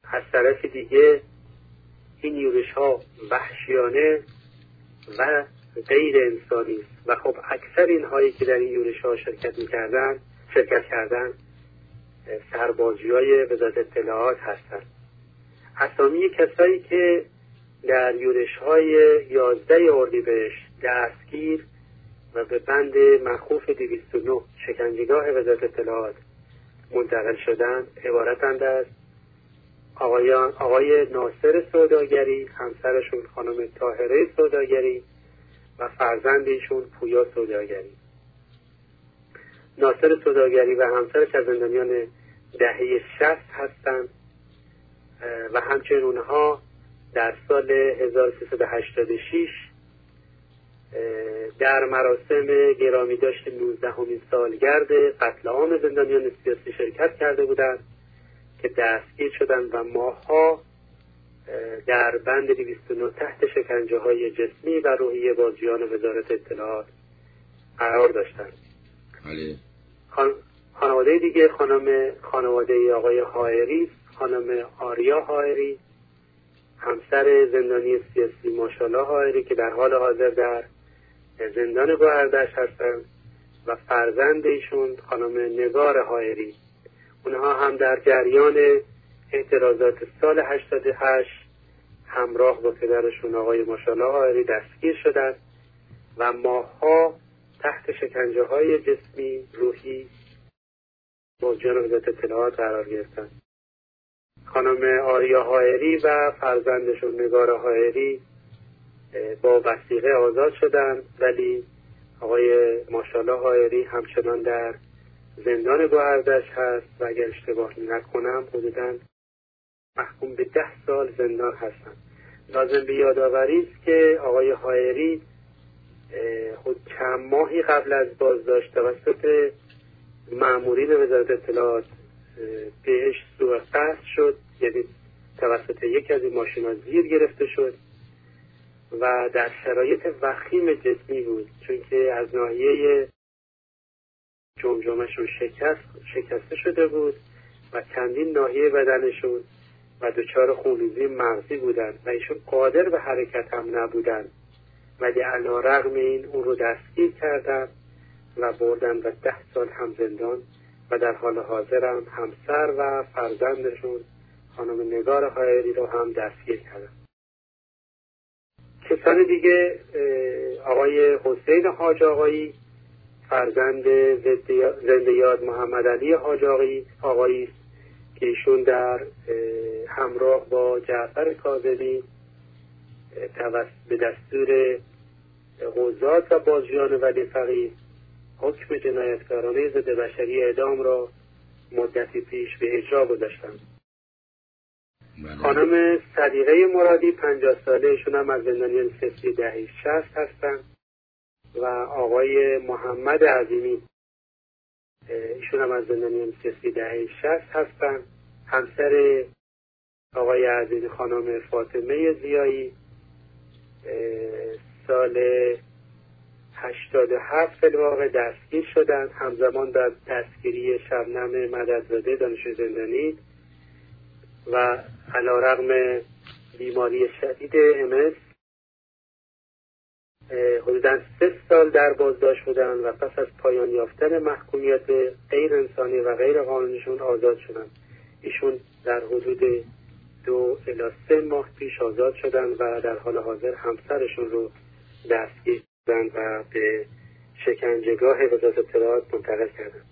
از طرف دیگه این یورش ها وحشیانه و غیر انسانی است و خب اکثر اینهایی که در این یورش ها شرکت کردن سربازیای وزارت اطلاعات هستند. اسامی کسایی که در یورش های 11 اردیبهشت دستگیر و به بند مخوف 209 شکنجهگاه وزارت اطلاعات منتقل شدند عبارتند از آقای ناصر سوداگری، همسرشون خانم طاهره سوداگری و فرزندشون پویا سوداگری. ناصر سوداگری و همسرش از زندانیان دهه 60 هستند و همچنین اونها در سال 1386 در مراسم گرامیداشت 19مین سالگرد قتل عام زندانیان سیاسی شرکت کرده بودند که دستگیر شدند و ماه‌ها در بند 209 تحت شکنجه‌های جسمی و روحی بازجویان وزارت اطلاعات قرار داشتند. خانواده دیگه خانواده آقای هایری، خانم آریا هایری، همسر زندانی سیاسی ماشاءالله هایری که در حال حاضر در زندان گوهردشت هستند و فرزند ایشون خانم نگار هایری. اونها هم در جریان اعتراضات سال 88 همراه با پدرشون آقای ماشاءالله هایری دستگیر شدند و ماه‌ها تحت شکنجه‌های جسمی روحی بازجویان وزارت اطلاعات قرار گرفتند. خانم آریا هایری و فرزندشون نگار هایری با وثیقه آزاد شدند، ولی آقای ماشاءالله هایری همچنان در زندان گوهردشت هست و اگر اشتباه نکنم حدوداً محکوم به 10 سال زندان هستند. لازم به یادآوری است که آقای هایری چند ماهی قبل از بازداشت توسط مامورین وزارت اطلاعات بهش سوء قصد شد، یعنی توسط یکی از این ماشینا زیر گرفته شد و در شرایط وخیم جسمی بود، چون که از ناحیه جمجمه‌شون شکسته شده بود و چندین ناحیه بدنشون و دچار خونریزی مغزی بودند و ایشون قادر به حرکت هم نبودند، ولی علی‌رغم این اون رو دستگیر کردند و بردن و 10 سال هم زندان و در حال حاضر هم همسر و فرزندشون خانم نگار هایری رو هم دستگیر کردن. کسان دیگه آقای حسین حاج آقایی فرزند زنده یاد محمد علی حاج آقایی که ایشون در همراه با جعفر کاظمی به دستور قضات و بازجویان ولی فقیه حکم جنایتکارانه ضد بشری اعدام را مدتی پیش به اجرا گذاشتند. خانم صدیقه مرادی 50 ساله، ایشون هم از زندانیان سیاسی دهه 60 هستند و آقای محمد عظیمی ایشون هم از زندانیان سیاسی دهه 60 هستند. همسر آقای عظیمی خانم فاطمه زیایی سال 87 الواقع دستگیر شدند، همزمان در دستگیری شبنم مددزاده دانشجوی زندانی و علی‌رغم بیماری شدید MS حدوداً 3 سال در بازداشت بودند و پس از پایان یافتن محکومیت غیر انسانی و غیر قانونیشون آزاد شدند. ایشون در حدود 2 الی 3 ماه پیش آزاد شدند و در حال حاضر همسرشون رو دستگیر کردند و به شکنجهگاه وزارت اطلاعات منتقل کردند.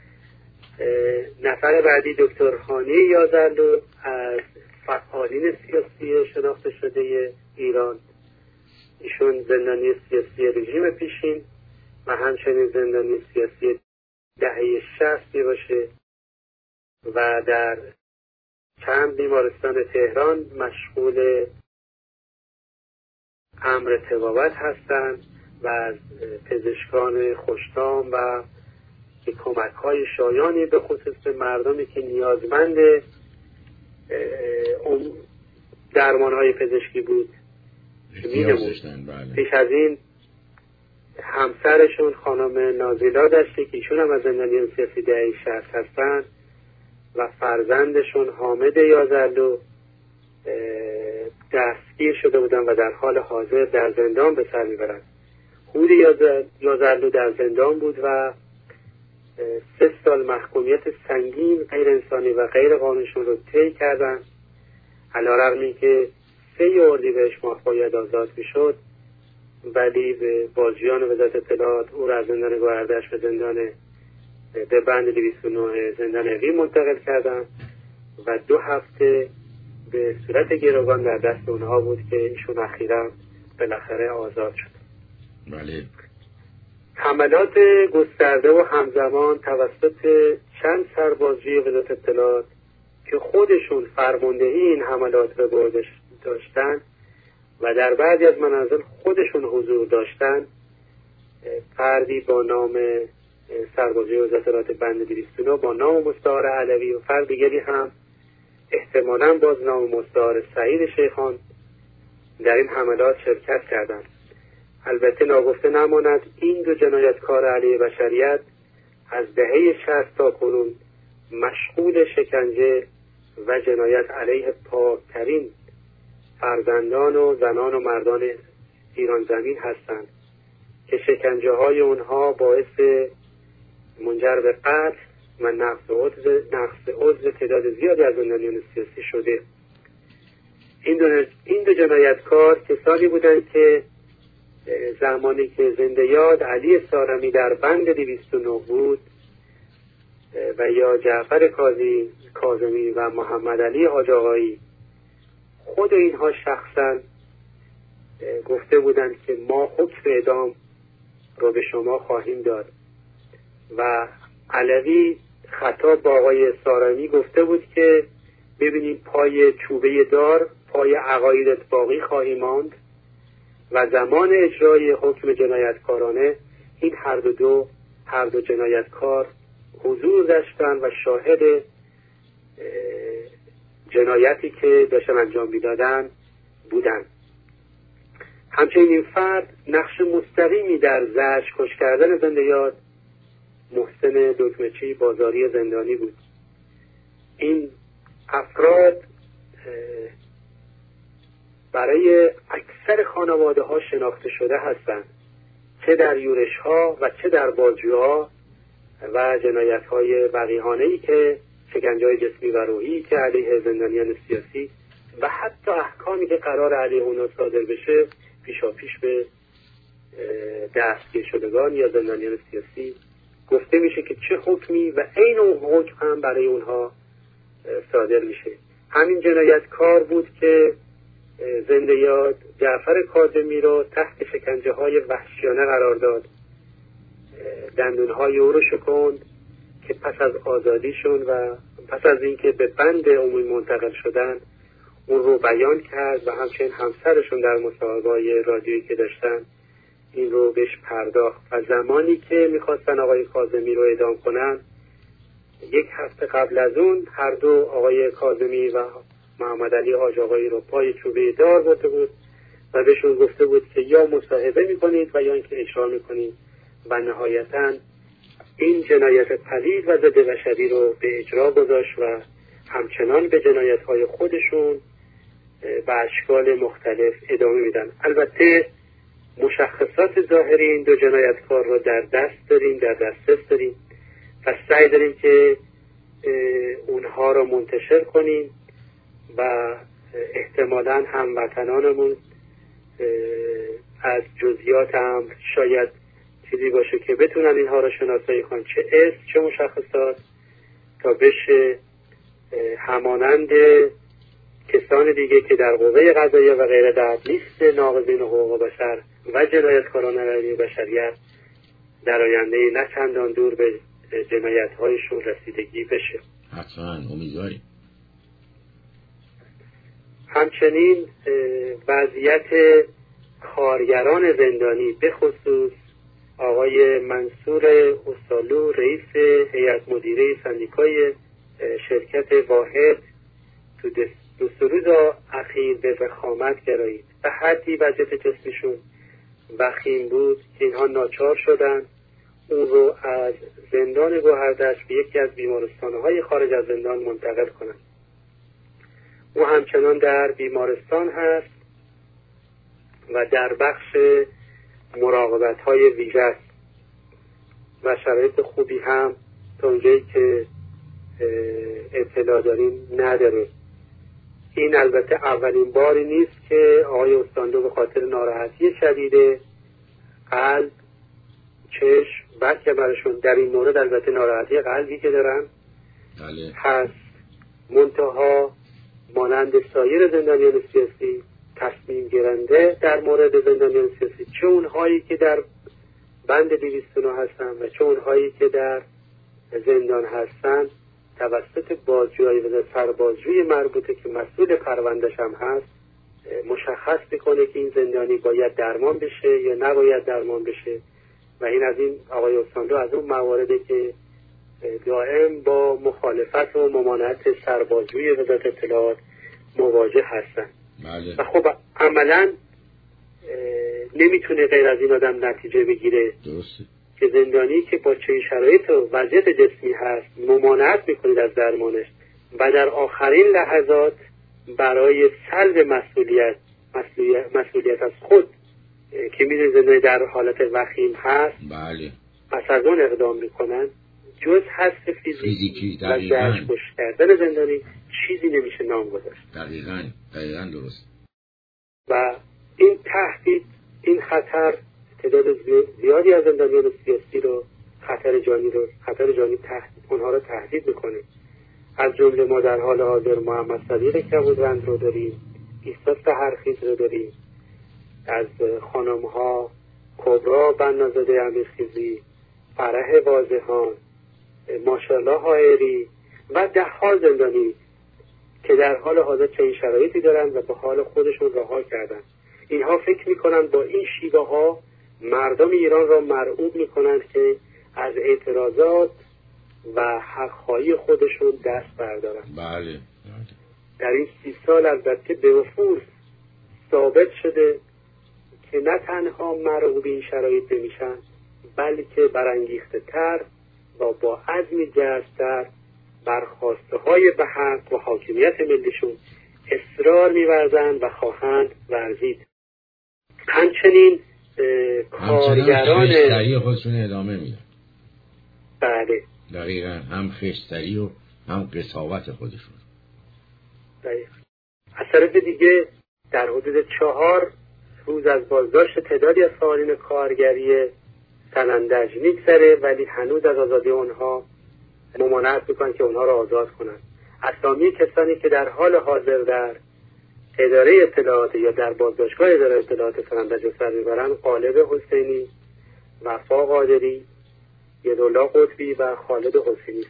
نفر بعدی دکتر هانی یازلو از فعالین سیاسی شناخته شده ایران، ایشون زندانی سیاسی رژیم پیشین و همچنین زندانی سیاسی دهه 60 باشه و در چند بیمارستان تهران مشغول امر طبابت هستند و از پزشکان خوشنام و کمک‌های شایانی به خصوص به مردمی که نیازمند درمان‌های پزشکی بود پیش از این همسرشون خانم نازیلا داشته که ایشون هم از زندانیان سیاسی دهه 60 هستند و فرزندشون حامد یازرلو دستگیر شده بودن و در حال حاضر در زندان به سر میبرند. هود یازرلو در زندان بود و 3 سال محکومیت سنگین غیر انسانی و غیر قانونیشون رو طی کردن، علیرغم اینکه 3 اردیبهشت ماه باید آزاد میشد، ولی به بازجویان وزارت اطلاعات او را از زندان گوهردشت به بند 209 زندان اقلیم منتقل کردن و 2 هفته به صورت گروگان در دست اونها بود که ایشون اخیراً بالاخره آزاد شد. بله. حملات گسترده و همزمان توسط چند سربازجوی وزارت اطلاعات که خودشون فرماندهی این حملات به عهده داشتن و در بعضی از منازل خودشون حضور داشتن، فردی با نام سربازجوی وزارت اطلاعات بند 209 با نام مستعار علوی و فرد دیگری هم احتمالاً باز نام مستعار سعید شیخان در این حملات شرکت کردند. البته ناگفته نماند این 2 جنایتکار علیه بشریت از دهه 60 تا کنون مشغول شکنجه و جنایت علیه پاکترین فرزندان و زنان و مردان ایران زمین هستند که شکنجه های اونها باعث منجر به قتل و نقص عضو تعداد زیادی از زندانیان سیاسی شده. این 2 جنایتکار کسانی بودند که زمانی که زنده یاد علی سارمی در بند 209 بود و یا جعفر کاظمی و محمد علی حاج آقایی، خود اینها شخصا گفته بودند که ما حکم اعدام رو به شما خواهیم داد و علوی خطاب با آقای سارمی گفته بود که ببینید پای چوبه دار پای عقایدت باقی خواهی ماند و زمان اجرای حکم جنایتکارانه این هر دو جنایتکار حضور داشتن و شاهد جنایتی که داشتن انجام میدادن بودن. همچنین این فرد نقش مستقیمی در زجرکش کردن زنده یاد محسن دکمچی بازاری زندانی بود. این افراد برای اکثر خانواده ها شناخته شده هستند، چه در یورش ها و چه در بازجوها و جنایت های وقیحانه‌ای که شکنجه های جسمی و روحی که علیه زندانیان سیاسی و حتی احکامی که قرار علیه اونها صادر بشه پیشاپیش به دستگیر شدگان یا زندانیان سیاسی گفته میشه که چه حکمی و عین اون حکم هم برای اونها صادر میشه. همین جنایتکار بود که زنده یاد جعفر کاظمی رو تحت شکنجه های وحشیانه قرار داد، دندونهای او رو شکند که پس از آزادیشون و پس از اینکه به بند عمومی منتقل شدن اون رو بیان کرد و همچنین همسرشون در مصاحبه‌های رادیویی که داشتن این رو بهش پرداخت و زمانی که میخواستن آقای کاظمی رو اعدام کنن 1 هفته قبل از اون هر دو آقای کاظمی و محمد علی حاج آقایی رو پای چوبه دار برده بود و بهشون گفته بود که یا مصاحبه میکنید و یا اینکه اجرا میکنید و نهایتاً این جنایت پلید و ضد بشری رو به اجرا گذاشت و همچنان به جنایت‌های خودشون به اشکال مختلف ادامه میدن. البته مشخصات ظاهری این 2 جنایتکار رو در دسترس داریم و سعی داریم که اونها رو منتشر کنیم و احتمالاً هموطنانمون از جزئیات هم شاید چیزی باشه که بتونن اینها رو شناسایی کنن، چه اسم چه مشخصات، تا بشه همانند کسان دیگه که در قوه قضاییه و غیره در لیست ناقضین حقوق بشر و جنایتکاران علیه بشریت در آینده نه چندان دور به جنایت‌هایشون رسیدگی بشه. حتما امیدواریم. همچنین وضعیت کارگران زندانی به خصوص آقای منصور اصالو رئیس هیئت مدیره سندیکای شرکت واحد تو 2 روز اخیر به وخامت گرایید. به حدی وضعیت جسمیشون وخیم بود که اینها ناچار شدن اون رو از زندان گوهردشت به یکی از بیمارستان‌های خارج از زندان منتقل کنن. او همچنان در بیمارستان هست و در بخش مراقبت‌های ویژه است و شرایط خوبی هم تا اونجایی که اطلاع داریم نداره. این البته اولین باری نیست که آقای استاندو به خاطر ناراحتی شدید قلب، چشم و کمرشون، در این مورد البته ناراحتی قلبی که دارن هست، منتها مانند سایر زندانیان سیاسی تصمیم گیرنده در مورد زندانیان سیاسی، چه اونهایی که در بند 209 هستن و چه اونهایی که در زندان هستن، توسط بازجویی و سربازجوی مربوطه که مسئول پروندهش هم هست مشخص میکنه که این زندانی باید درمان بشه یا نباید درمان بشه. و این از این آقای استاندو از اون موارده که دائم با مخالفت و ممانعت سربازجوی وزارت اطلاعات مواجه هستن. بله. و خب عملا نمیتونه غیر از این آدم نتیجه بگیره. درسته. که زندانی که با چه شرایط و وضعیت جسمی هست ممانعت میکنید از درمانش و در آخرین لحظات برای سلب مسئولیت از خود که میدونید زندانی در حالت وخیم هست، بله، پس از اون اقدام میکنن، جز حذف فیزیکی و دستکش کردن زندانی چیزی نمیشه نام گذاشت. دقیقاً درست. و این تهدید، این خطر تعداد زیادی از زندانیان سیاسی رو، خطر جانی اونها رو تهدید میکنه. از جمله ما در حال حاضر محمد صدیق کبودرند رو داریم، ایسا سحرخیز رو داریم، از خانم‌ها کبرا بنازاده امیرخیزی، فرح واضحان، ماشاءالله حائری و 10 زندانی که در حال حاضر چنین شرایطی دارن و به حال خودشون رها کردن. اینها فکر میکنن با این شیوه ها مردم ایران را مرعوب میکنند که از اعتراضات و حق‌خواهی خودشون دست بردارن. بله. در این 30 سال البته به وفور ثابت شده که نه تنها مرعوب این شرایط نمیشن، بلکه برانگیخته تر و با عزمی جزم‌تر بر خواسته‌های به حق و حاکمیت ملیشون اصرار می‌ورزند و خواهند ورزید. همچنین کارگران خشتری خودشون ادامه میدن. بله دقیقاً، هم خشتری و هم قساوت خودشون. دقیقاً. از طرف دیگه در حدود 4 روز از بازداشت تعدادی از فعالین کارگری سنندج میگذره، ولی هنوز از آزادی اونها ممانعت میکنن که اونها را آزاد کنن. اسامی کسانی که در حال حاضر در اداره اطلاعات یا در بازداشتگاه اداره اطلاعات سنندج سر میبرن: غالب حسینی، وفا قادری، یدالله قطبی و خالد حسینی.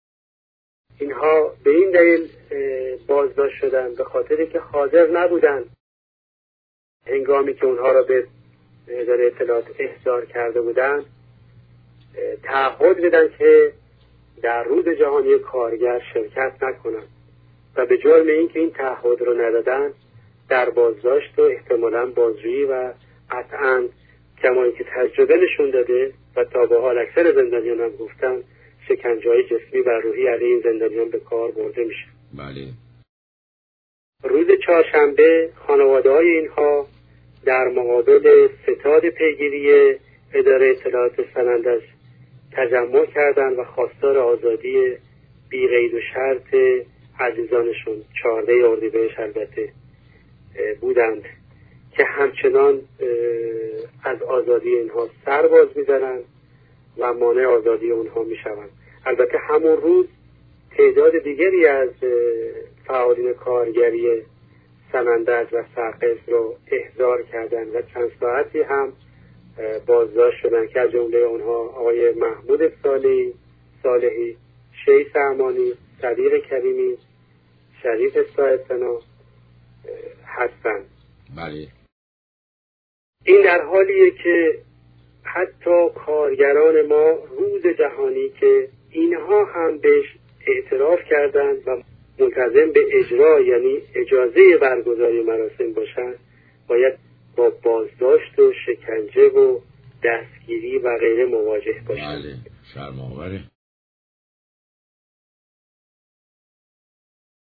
اینها به این دلیل بازداشت شدن به خاطری که حاضر نبودن هنگامی که اونها را به اداره اطلاعات احضار کرده بودن تعهد بدن که در روز جهانی کارگر شرکت نکنن و به جرم اینکه این تعهد رو ندادن در بازداشت و احتمالاً بازجویی و قطعاً کمایی که تجربه نشون داده و تا به حال اکثر زندانیان هم گفتن شکنجه‌های جسمی و روحی علیه این زندانیان به کار برده میشه. بله. روز چهارشنبه خانواده‌های اینها در مقابل ستاد پیگیری اداره اطلاعات سنندج تجمع کردند و خواستار آزادی بی قید و شرط عزیزانشون 14 اردیبهشت البته بودند که همچنان از آزادی اینها سر باز می‌زنند و مانع آزادی اونها میشوند. البته همون روز تعداد دیگری از فعالین کارگری سنندج و سرقز رو احضار کردند و چند ساعتی هم بازداشت شدند که از جمله اونها آقای محمود صالحی، شیخ امانی، صدیق کریمی، شریف صاحب‌ثنا هستند. بله. این در حالیه که حتی کارگران ما روز جهانی که اینها هم بهش اعتراف کردند و ملتزم به اجرا یعنی اجازه برگزاری مراسم باشند، باید با بازداشت و شکنجه و دستگیری و غیره مواجه باشند. بله، شرم‌آوره.